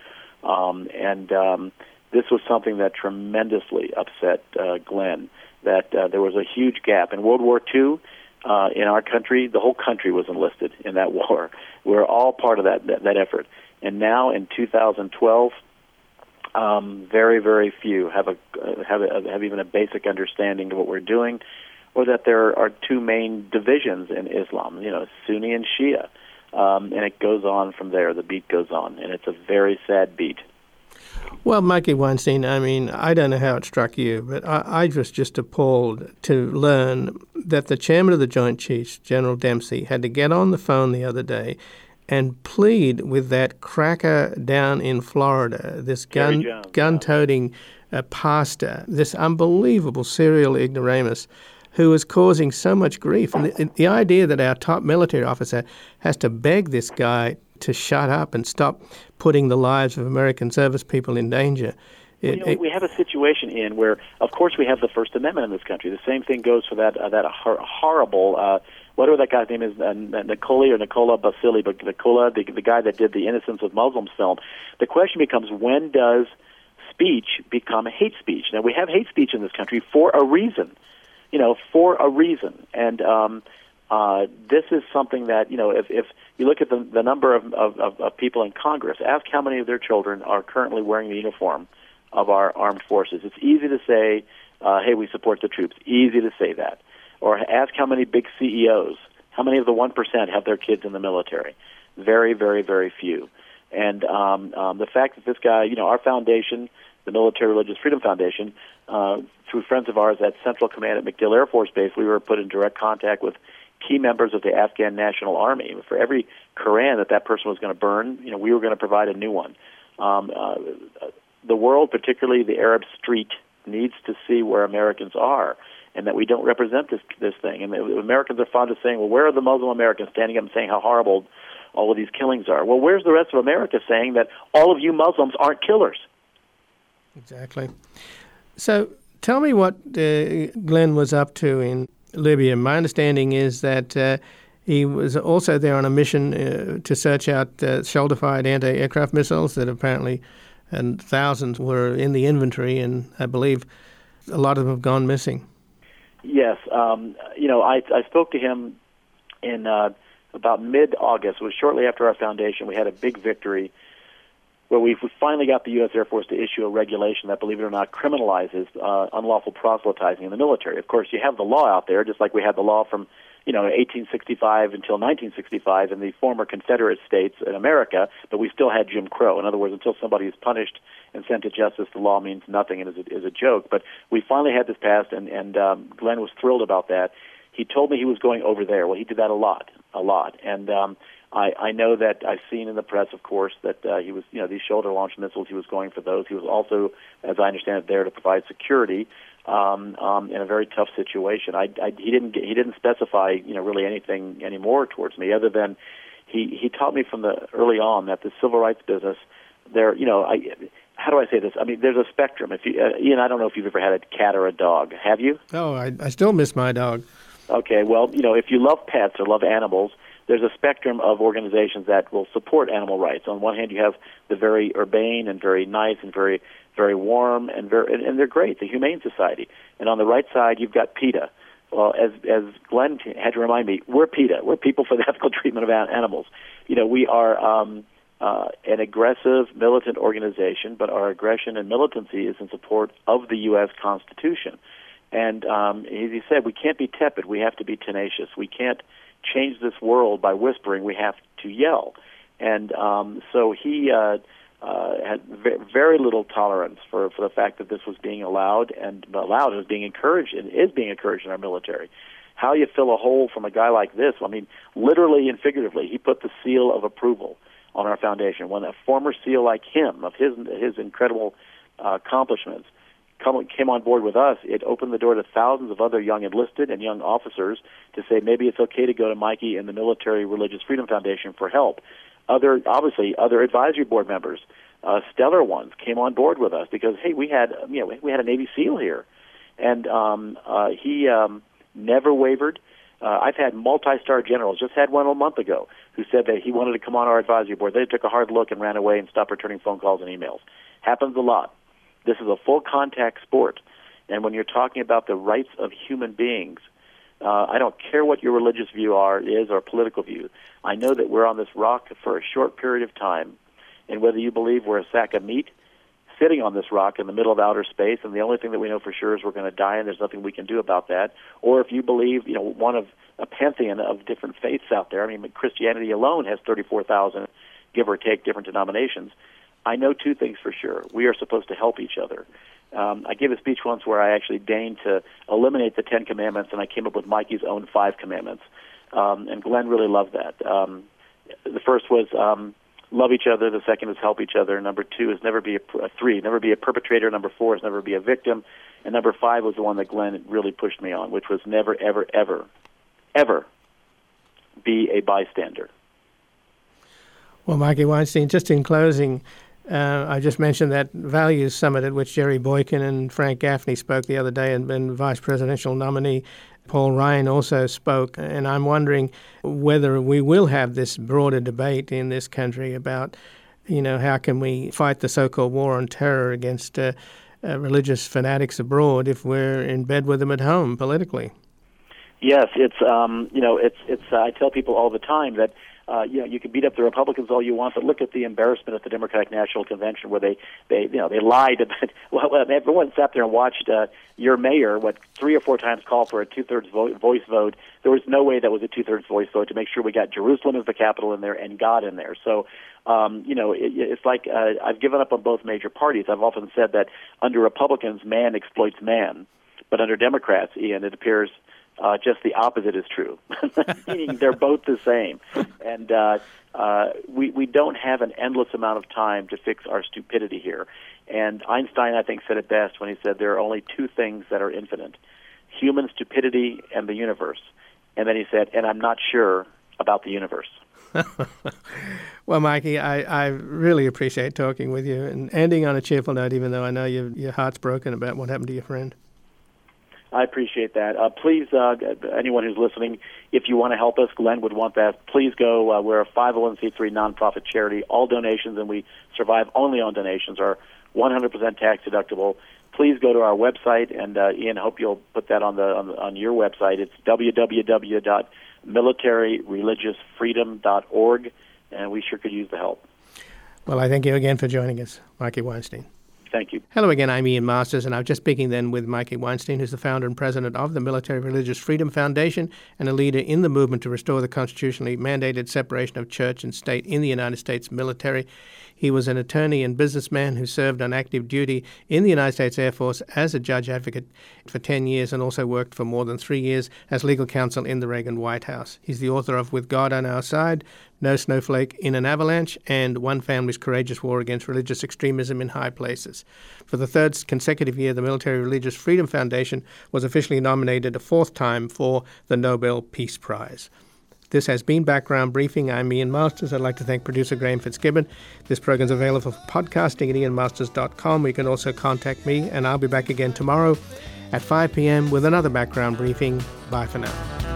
This was something that tremendously upset Glenn, that there was a huge gap. In World War II, in our country, the whole country was enlisted in that war. We're all part of that effort. And now in 2012, very, very few have even a basic understanding of what we're doing, or that there are two main divisions in Islam, Sunni and Shia. And it goes on from there. The beat goes on, and it's a very sad beat. Well, Mikey Weinstein, I mean, I don't know how it struck you, but I was just appalled to learn that the chairman of the Joint Chiefs, General Dempsey, had to get on the phone the other day and plead with that cracker down in Florida, this gun-toting pastor, this unbelievable serial ignoramus who was causing so much grief. And the idea that our top military officer has to beg this guy to shut up and stop putting the lives of American service people in danger. We have a situation where, of course, we have the First Amendment in this country. The same thing goes for that horrible, whatever that guy's name is, Nicola Basile, but the guy that did the Innocence of Muslims film. The question becomes, when does speech become hate speech? Now, we have hate speech in this country for a reason, And this is something that, if you look at the number of people in Congress, ask how many of their children are currently wearing the uniform of our armed forces. It's easy to say, hey, we support the troops. Easy to say that. Or ask how many big CEOs, how many of the 1% have their kids in the military. Very, very, very few. And the fact that this guy, our foundation, the Military Religious Freedom Foundation, through friends of ours at Central Command at MacDill Air Force Base, we were put in direct contact with key members of the Afghan National Army. For every Quran that person was going to burn, we were going to provide a new one. The world, particularly the Arab street, needs to see where Americans are and that we don't represent this thing. And Americans are fond of saying, well, where are the Muslim Americans standing up and saying how horrible all of these killings are? Well, where's the rest of America saying that all of you Muslims aren't killers? Exactly. So tell me what Glenn was up to in Libya. My understanding is that he was also there on a mission to search out shoulder-fired anti-aircraft missiles that apparently, and thousands were in the inventory, and I believe a lot of them have gone missing. Yes. I spoke to him in about mid-August. It was shortly after our foundation. We had a big victory where we finally got the U.S. Air Force to issue a regulation that, believe it or not, criminalizes unlawful proselytizing in the military. Of course, you have the law out there, just like we had the law from 1865 until 1965 in the former Confederate states in America, but we still had Jim Crow. In other words, until somebody is punished and sent to justice, the law means nothing and is a joke. But we finally had this passed, and Glenn was thrilled about that. He told me he was going over there. Well, he did that a lot. And I know that I've seen in the press, of course, that he was, these shoulder-launched missiles, he was going for those. He was also, as I understand it, there to provide security in a very tough situation. He didn't specify, really anything anymore towards me, other than he taught me from the early on that the civil rights business, there, how do I say this? I mean, there's a spectrum. If you, Ian, I don't know if you've ever had a cat or a dog. Have you? Oh, I still miss my dog. Okay, well, if you love pets or love animals, there's a spectrum of organizations that will support animal rights. On one hand, you have the very urbane and very nice and very, very warm and they're great, the Humane Society. And on the right side, you've got PETA. Well, as Glenn had to remind me, we're PETA. We're People for the Ethical Treatment of Animals. We are an aggressive, militant organization, but our aggression and militancy is in support of the U.S. Constitution. And as he said, we can't be tepid. We have to be tenacious. We can't change this world by whispering. We have to yell. And so he had very little tolerance for the fact that this was being allowed and was being encouraged and is being encouraged in our military. How you fill a hole from a guy like this? I mean, literally and figuratively, he put the seal of approval on our foundation. When a former SEAL like him, of his incredible accomplishments, came on board with us, it opened the door to thousands of other young enlisted and young officers to say maybe it's okay to go to Mikey and the Military Religious Freedom Foundation for help. Other advisory board members, stellar ones, came on board with us because, hey, we had a Navy SEAL here, and he never wavered. I've had multi-star generals, just had one a month ago, who said that he wanted to come on our advisory board. They took a hard look and ran away and stopped returning phone calls and emails. Happens a lot. This is a full-contact sport. And when you're talking about the rights of human beings, I don't care what your religious view is or political view. I know that we're on this rock for a short period of time. And whether you believe we're a sack of meat sitting on this rock in the middle of outer space, and the only thing that we know for sure is we're going to die and there's nothing we can do about that, or if you believe, one of a pantheon of different faiths out there. I mean, Christianity alone has 34,000, give or take, different denominations. I know two things for sure. We are supposed to help each other. I gave a speech once where I actually deigned to eliminate the 10 commandments, and I came up with Mikey's own 5 commandments. And Glenn really loved that. The first was love each other. The second is help each other. Number 2 is never be a perpetrator. Number 4 is never be a victim. And number 5 was the one that Glenn really pushed me on, which was never, ever, ever, ever be a bystander. Well, Mikey Weinstein, just in closing, I just mentioned that Values Summit at which Jerry Boykin and Frank Gaffney spoke the other day, and vice presidential nominee Paul Ryan also spoke. And I'm wondering whether we will have this broader debate in this country about, how can we fight the so-called war on terror against religious fanatics abroad if we're in bed with them at home politically. Yes, it's I tell people all the time that you can beat up the Republicans all you want, but look at the embarrassment at the Democratic National Convention where they lied about. Well, everyone sat there and watched your mayor 3 or 4 times call for a 2/3 voice vote. There was no way that was a 2/3 voice vote to make sure we got Jerusalem as the capital in there and God in there. So it's like I've given up on both major parties. I've often said that under Republicans, man exploits man, but under Democrats, Ian, it appears just the opposite is true, meaning they're both the same. And we don't have an endless amount of time to fix our stupidity here. And Einstein, I think, said it best when he said there are only 2 things that are infinite, human stupidity and the universe. And then he said, and I'm not sure about the universe. Well, Mikey, I really appreciate talking with you and ending on a cheerful note, even though I know your heart's broken about what happened to your friend. I appreciate that. Please, anyone who's listening, if you want to help us, Glenn would want that. Please go. We're a 501c3 nonprofit charity. All donations, and we survive only on donations, are 100% tax deductible. Please go to our website, and Ian, I hope you'll put that on your website. It's www.militaryreligiousfreedom.org, and we sure could use the help. Well, I thank you again for joining us, Mikey Weinstein. Thank you. Hello again, I'm Ian Masters, and I'm just speaking then with Mikey Weinstein, who's the founder and president of the Military Religious Freedom Foundation and a leader in the movement to restore the constitutionally mandated separation of church and state in the United States military. He was an attorney and businessman who served on active duty in the United States Air Force as a judge advocate for 10 years and also worked for more than 3 years as legal counsel in the Reagan White House. He's the author of With God on Our Side, No Snowflake in an Avalanche, and One Family's Courageous War Against Religious Extremism in High Places. For the 3rd consecutive year, the Military Religious Freedom Foundation was officially nominated a 4th time for the Nobel Peace Prize. This has been Background Briefing. I'm Ian Masters. I'd like to thank producer Graham Fitzgibbon. This program is available for podcasting at ianmasters.com. You can also contact me, and I'll be back again tomorrow at 5 p.m. with another Background Briefing. Bye for now.